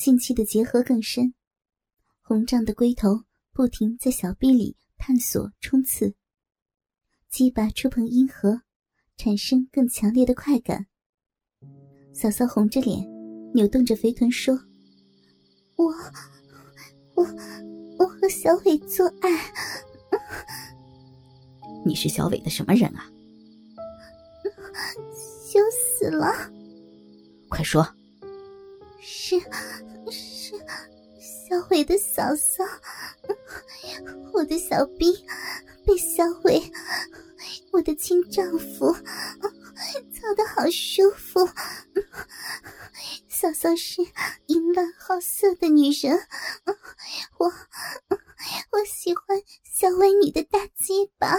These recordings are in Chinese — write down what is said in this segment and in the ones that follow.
性器的结合更深，红胀的龟头不停在小臂里探索冲刺，鸡巴触碰阴核，产生更强烈的快感。嫂嫂红着脸，扭动着肥臀说：我和小伟做爱。 你是小伟的什么人啊？ 羞死了。 快说。 是小伟的嫂嫂，我的小兵被小伟，我的亲丈夫，操得好舒服。嫂嫂是淫乱好色的女人，我喜欢小伟你的大鸡巴。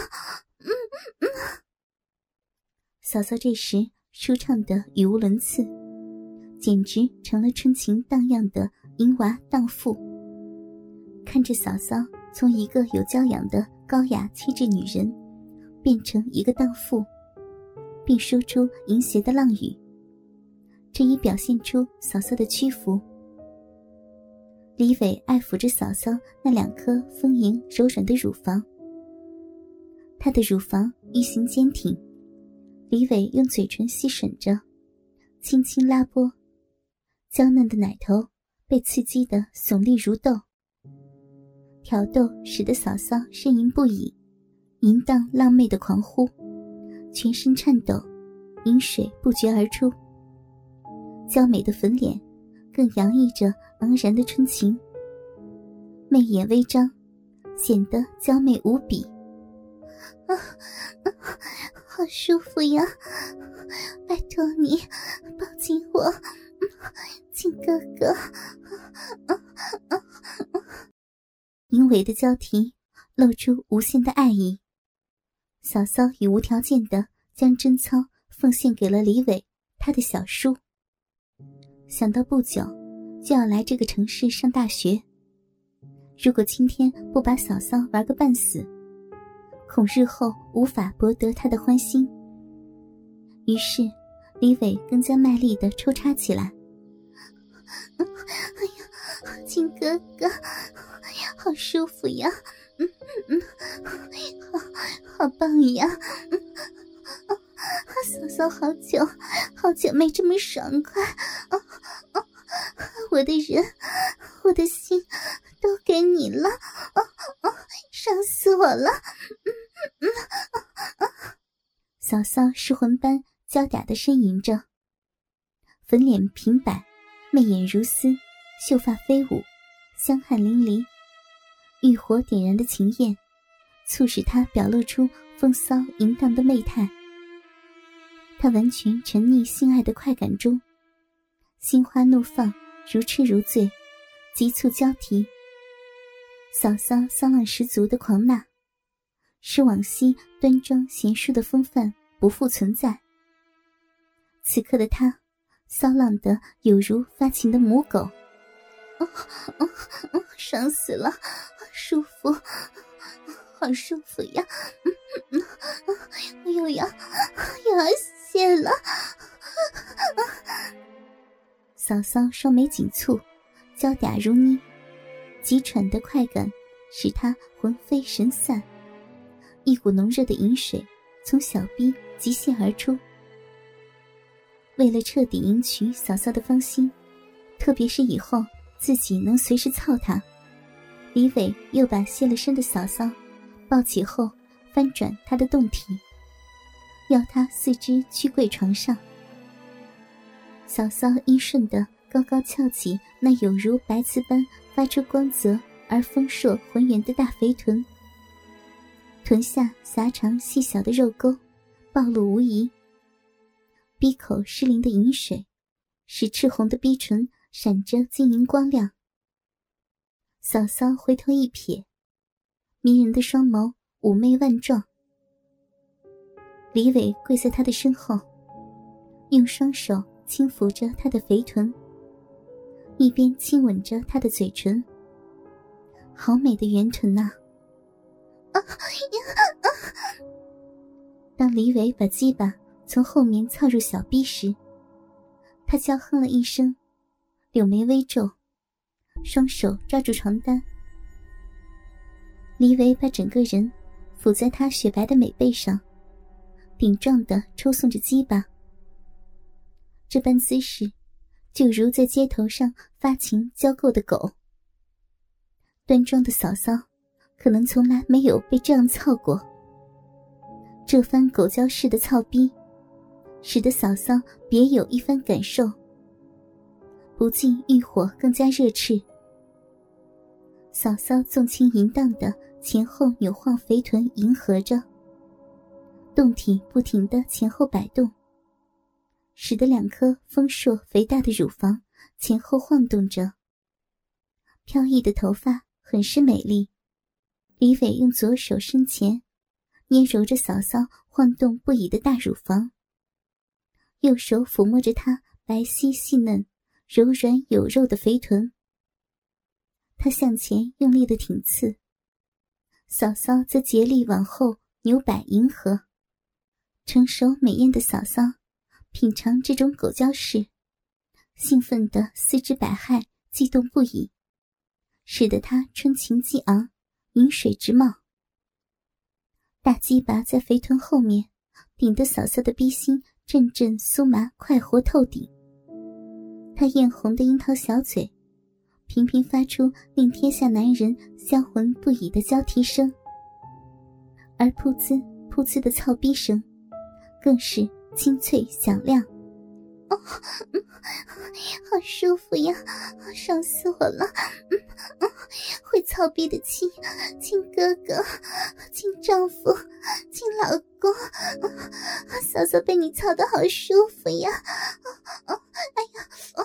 嫂嫂这时舒畅得语无伦次，简直成了春情荡漾的淫娃荡妇。看着嫂嫂从一个有教养的高雅气质女人变成一个荡妇，并说出淫邪的浪语，这已表现出嫂嫂的屈服。李伟爱抚着嫂嫂那2颗丰盈柔软的乳房，她的乳房玉形坚挺，李伟用嘴唇吸吮着，轻轻拉拨，娇嫩的奶头被刺激得耸立如豆，挑逗使得嫂嫂呻吟不已，淫荡浪媚的狂呼，全身颤抖，淫水不绝而出。娇美的粉脸更洋溢着昂然的春情，媚眼微张，显得娇媚无比。好舒服呀，拜托你抱紧我，亲哥哥。淫猥的交替露出无限的爱意，嫂嫂已无条件地将贞操奉献给了李伟他的小叔。想到不久就要来这个城市上大学，如果今天不把嫂嫂玩个半死，恐日后无法博得他的欢心。于是李伟更加卖力地抽插起来。哎呀，亲哥哥，好舒服呀，好棒呀，嫂嫂好久没这么爽快，我的人，我的心都给你了，伤死我了。嫂嫂失魂般娇嗲地呻吟着，粉脸平摆，媚眼如丝，秀发飞舞，香汗淋漓，欲火点燃的情焰促使她表露出风骚淫荡的媚态。她完全沉溺性爱的快感中，心花怒放，如痴如醉，急促交替。嫂嫂骚浪十足的狂纳，使往昔端庄贤淑的风范不复存在。此刻的她骚浪得有如发情的母狗。爽死了，舒服，好舒服呀，又要泄了。嫂嫂双眉紧蹙，娇嗲如妮，急喘的快感使她魂飞神散，一股浓热的饮水从小臂急泻而出。为了彻底赢取嫂嫂的芳心，特别是以后自己能随时操她，李伟又把泄了身的嫂嫂抱起后翻转她的胴体，要她四肢屈跪床上。嫂嫂因顺地高高翘起那有如白瓷般发出光泽而丰硕浑圆的大肥臀，臀下狭长细小的肉沟暴露无遗，鼻口失灵的饮水使赤红的逼唇闪着晶莹光亮。嫂嫂回头一瞥，迷人的双眸妩媚万状。李伟跪在她的身后，用双手轻抚着她的肥臀，一边亲吻着她的嘴唇。好美的圆臀啊！当李伟把鸡巴从后面操入小逼时，他娇哼了一声，柳眉微皱， 双手抓住床单。黎维把整个人伏在她雪白的美背上，顶撞地抽送着鸡巴。这般姿势就如在街头上发情交媾的狗。端庄的嫂嫂可能从来没有被这样操过。这番狗叫式的操逼使得嫂嫂别有一番感受，不禁欲火更加热炽。嫂嫂纵情淫荡的前后扭晃肥臀迎合着，胴体不停地前后摆动，使得2颗丰硕肥大的乳房前后晃动着。飘逸的头发很是美丽。李伟用左手伸前捏揉着嫂嫂晃动不已的大乳房，右手抚摸着她白皙细嫩柔软有肉的肥臀。他向前用力地挺刺，嫂嫂则竭力往后扭摆迎合。成熟美艳的嫂嫂品尝这种狗叫式，兴奋的四肢百骸，激动不已，使得她春情激昂，饮水直冒。大鸡巴在肥臀后面顶得嫂嫂的逼心阵阵酥麻，快活透顶。她艳红的樱桃小嘴频频发出令天下男人销魂不已的交替声，而噗呲噗呲的操逼声更是清脆响亮。哦，好舒服呀，爽死我了！会操逼的亲哥哥，亲丈夫，亲老公，嫂嫂被你操得好舒服呀！哎呀，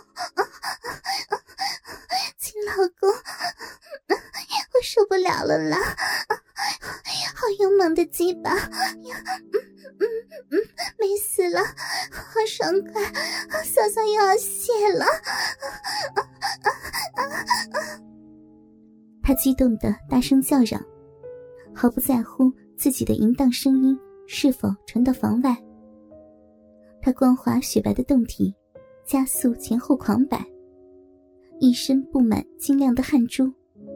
亲老公，我受不了了啦！好勇猛的鸡巴呀！美死了，好爽快，嫂嫂又要泄了！他激动地大声叫嚷，毫不在乎自己的淫荡声音是否传到房外。他光滑雪白的胴体加速前后狂摆，一身布满晶亮的汗珠。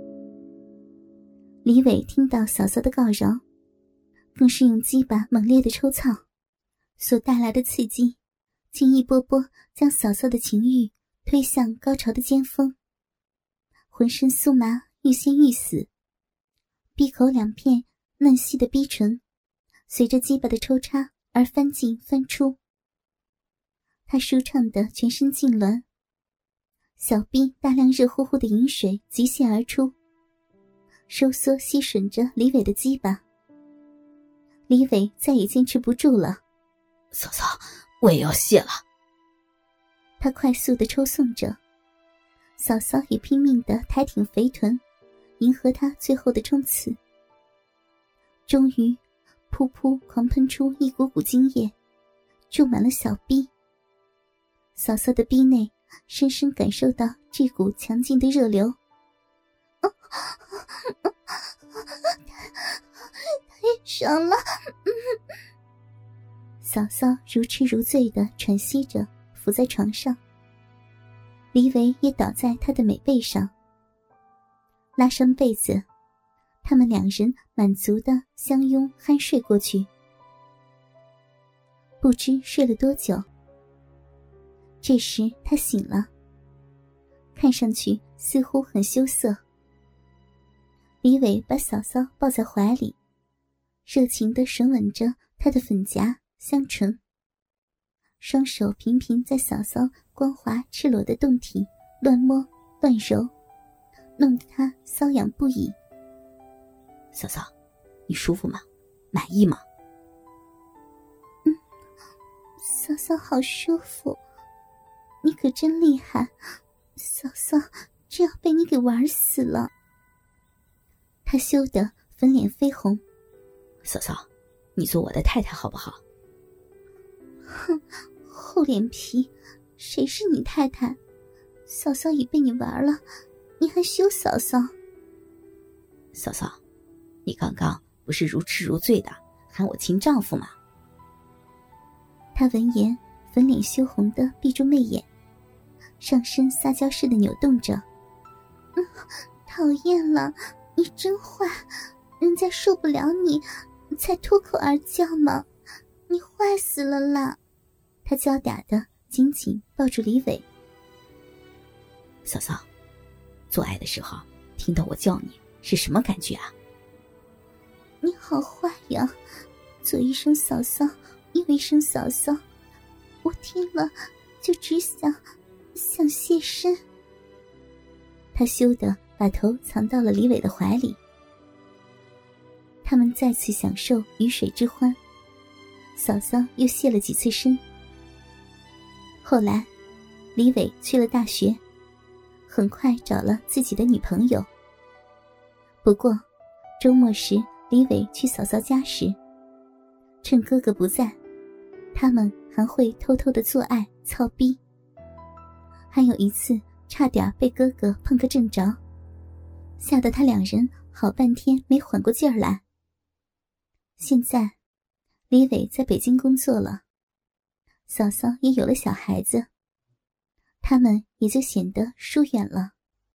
李伟听到嫂嫂的告饶，更是用鸡巴猛烈的抽操，所带来的刺激竟一波波将嫂嫂的情欲推向高潮的尖峰。浑身酥麻，欲仙欲死，闭口2片嫩细的逼唇随着鸡巴的抽插而翻进翻出。他舒畅的全身痉挛，小臂大量热乎乎的饮水急泻而出，收缩吸吮着李伟的鸡巴。李伟再也坚持不住了， 嫂嫂，我也要泄了。 他快速地抽送着，嫂嫂也拼命地抬挺肥臀，迎合他最后的冲刺。终于噗噗狂喷出一股股精液，注满了小臂。嫂嫂的逼内深深感受到这股强劲的热流。太爽了！嫂嫂如痴如醉地喘息着伏在床上，黎维也倒在她的美背上。拉上被子，他们2人满足地相拥酣睡过去。不知睡了多久，这时他醒了，看上去似乎很羞涩。李伟把嫂嫂抱在怀里，热情地吮吻着她的粉颊香唇，双手频频在嫂嫂光滑赤裸的胴体乱摸乱揉，弄得她瘙痒不已。 嫂嫂，你舒服吗？满意吗？ 嫂嫂好舒服，你可真厉害，嫂嫂这要被你给玩死了。她羞得粉脸绯红。 嫂嫂，你做我的太太好不好？ 哼，厚脸皮，谁是你太太？嫂嫂已被你玩了，你还羞嫂嫂？ 嫂嫂，你刚刚不是如痴如醉的喊我亲丈夫吗？ 他闻言粉脸羞红的闭住媚眼，上身撒娇似的扭动着。 讨厌了，你真坏，人家受不了你才脱口而叫嘛，你坏死了啦。他娇嗲的紧紧抱住李伟。 嫂嫂，做爱的时候听到我叫你是什么感觉啊？ 你好坏呀，左一声嫂嫂，右一声嫂嫂，我听了就只想现身。他羞得把头藏到了李伟的怀里。他们再次享受鱼水之欢，嫂嫂又现了几次身。后来李伟去了大学，很快找了自己的女朋友。不过周末时李伟去嫂嫂家时，趁哥哥不在，他们还会偷偷的做爱操逼。还有一次差点被哥哥碰个正着，吓得他两人好半天没缓过劲儿来。现在李伟在北京工作了，嫂嫂也有了小孩子，他们也就显得疏远了。